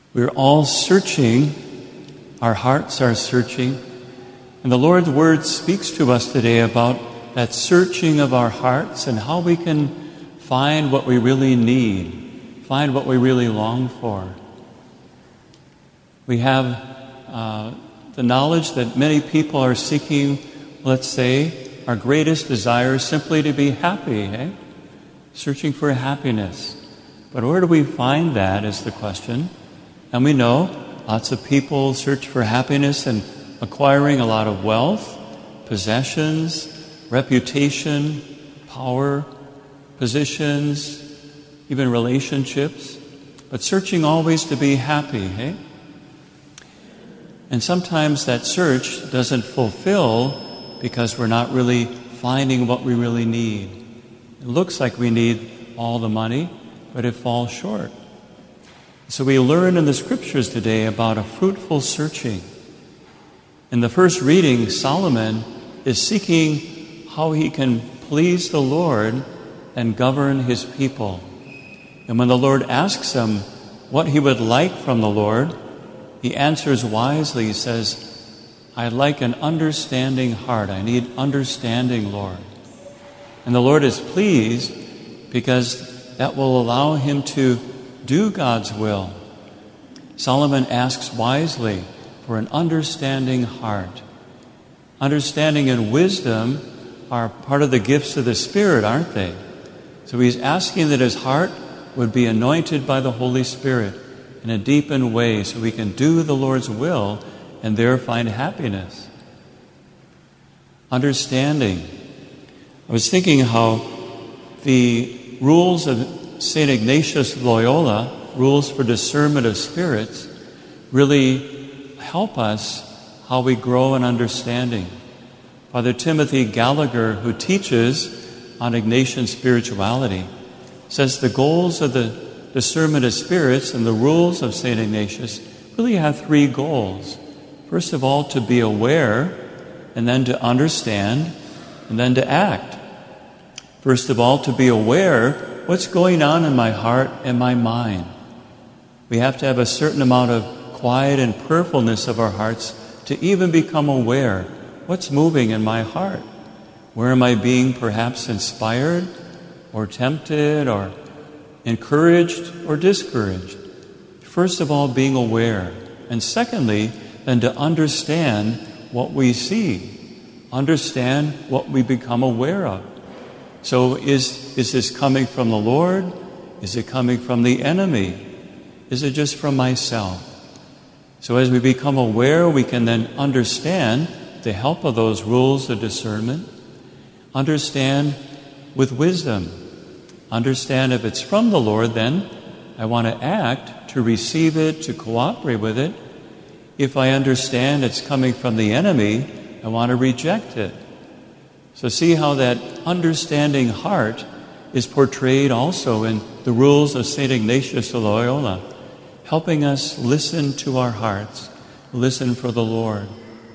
We're all searching. Our hearts are searching. And the Lord's Word speaks to us today about that searching of our hearts and how we can find what we really need, find what we really long for. We have the knowledge that many people are seeking, let's say, our greatest desire is simply to be happy, searching for happiness. But where do we find that is the question. And we know lots of people search for happiness in acquiring a lot of wealth, possessions, reputation, power, positions, even relationships, but searching always to be happy, And sometimes that search doesn't fulfill because we're not really finding what we really need. It looks like we need all the money, but it falls short. So we learn in the Scriptures today about a fruitful searching. In the first reading, Solomon is seeking how he can please the Lord and govern his people. And when the Lord asks him what he would like from the Lord, he answers wisely. He says, "I'd like an understanding heart. I need understanding, Lord." And the Lord is pleased because that will allow him to do God's will. Solomon asks wisely for an understanding heart. Understanding and wisdom are part of the gifts of the Spirit, aren't they? So he's asking that his heart would be anointed by the Holy Spirit in a deepened way so we can do the Lord's will and there find happiness. Understanding. I was thinking how the rules of St. Ignatius Loyola, rules for discernment of spirits, really help us how we grow in understanding. Father Timothy Gallagher, who teaches on Ignatian spirituality, says the goals of the discernment of spirits and the rules of St. Ignatius really have three goals. First of all, to be aware, and then to understand, and then to act. First of all, to be aware what's going on in my heart and my mind. We have to have a certain amount of quiet and prayerfulness of our hearts to even become aware what's moving in my heart. Where am I being perhaps inspired or tempted or encouraged or discouraged? First of all, being aware. And secondly, then to understand what we see. Understand what we become aware of. So is this coming from the Lord? Is it coming from the enemy? Is it just from myself? So as we become aware, we can then understand the help of those rules of discernment. Understand with wisdom. Understand if it's from the Lord, then I want to act to receive it, to cooperate with it. If I understand it's coming from the enemy, I want to reject it. So see how that understanding heart is portrayed also in the rules of St. Ignatius of Loyola, helping us listen to our hearts, listen for the Lord.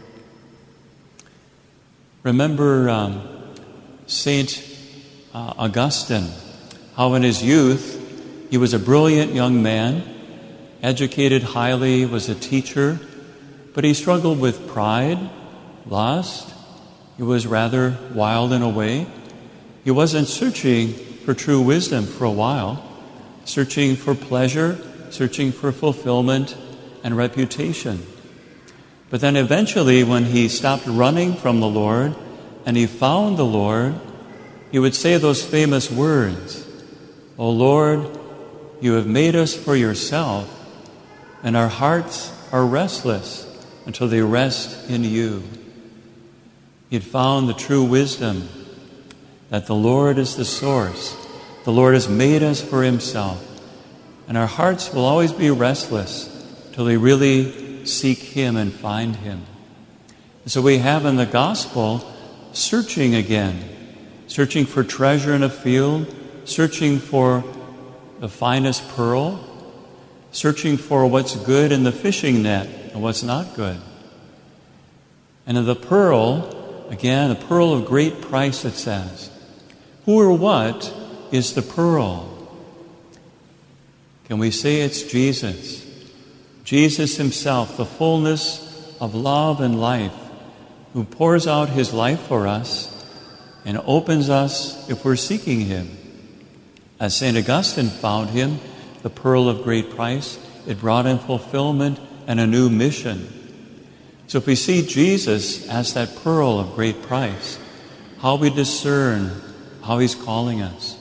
Remember St. Augustine, how in his youth he was a brilliant young man, educated highly, was a teacher, but he struggled with pride, lust. He was rather wild in a way. He wasn't searching for true wisdom for a while, searching for pleasure, searching for fulfillment and reputation. But then eventually, when he stopped running from the Lord and he found the Lord, he would say those famous words, "O Lord, you have made us for yourself, and our hearts are restless until they rest in you." He had found the true wisdom that the Lord is the source. The Lord has made us for himself. And our hearts will always be restless till we really seek him and find him. And so we have in the gospel searching again, searching for treasure in a field, searching for the finest pearl, searching for what's good in the fishing net and what's not good. And in the pearl, again, a pearl of great price, it says. Who or what is the pearl? Can we say it's Jesus? Jesus himself, the fullness of love and life, who pours out his life for us and opens us if we're seeking him. As St. Augustine found him, the pearl of great price, it brought in fulfillment and a new mission. So if we see Jesus as that pearl of great price, how we discern how he's calling us.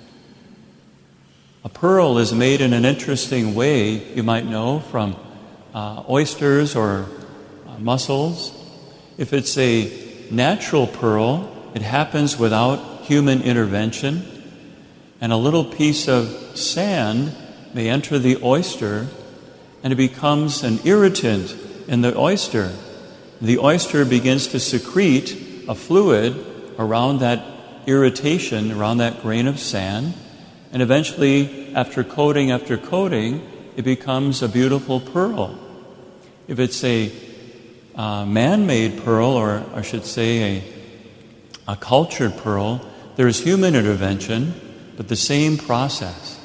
A pearl is made in an interesting way, you might know, from oysters or mussels. If it's a natural pearl, it happens without human intervention, and a little piece of sand may enter the oyster, and it becomes an irritant in the oyster. The oyster begins to secrete a fluid around that irritation, around that grain of sand, and eventually, after coating, it becomes a beautiful pearl. If it's a man-made pearl, or I should say a cultured pearl, there's human intervention, but the same process.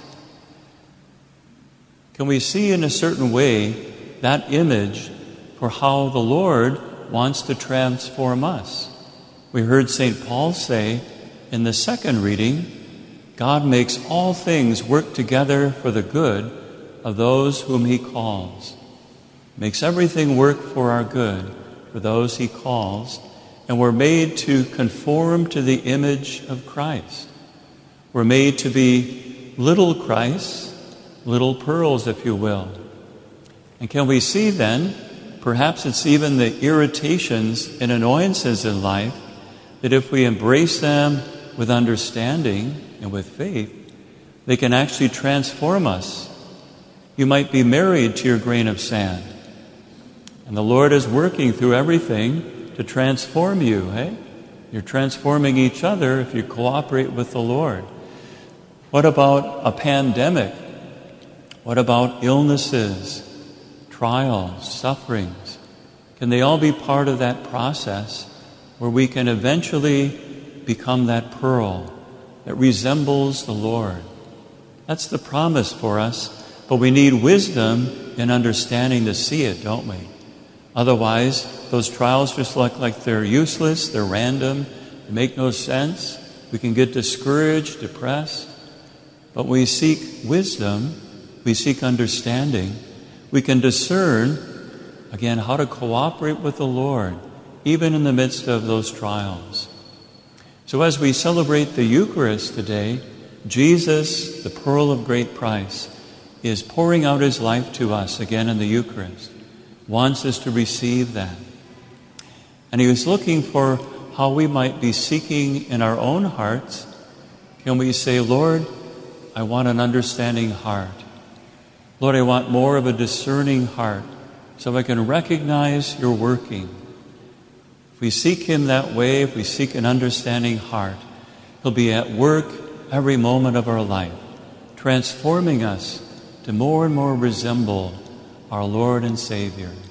Can we see in a certain way that image for how the Lord wants to transform us? We heard St. Paul say in the second reading, God makes all things work together for the good of those whom he calls. Makes everything work for our good for those he calls, and we're made to conform to the image of Christ. We're made to be little Christ, little pearls, if you will. And can we see then, perhaps it's even the irritations and annoyances in life, that if we embrace them with understanding and with faith, they can actually transform us. You might be married to your grain of sand, and the Lord is working through everything to transform you, hey? You're transforming each other if you cooperate with the Lord. What about a pandemic? What about illnesses, trials, sufferings? Can they all be part of that process where we can eventually become that pearl that resembles the Lord? That's the promise for us, but we need wisdom and understanding to see it, don't we? Otherwise, those trials just look like they're useless, they're random, they make no sense. We can get discouraged, depressed. But when we seek wisdom, we seek understanding, we can discern, again, how to cooperate with the Lord, even in the midst of those trials. So as we celebrate the Eucharist today, Jesus, the pearl of great price, is pouring out his life to us again in the Eucharist, wants us to receive that. And he was looking for how we might be seeking in our own hearts. Can we say, Lord, I want an understanding heart. Lord, I want more of a discerning heart so I can recognize your working. If we seek him that way, if we seek an understanding heart, he'll be at work every moment of our life, transforming us to more and more resemble our Lord and Savior.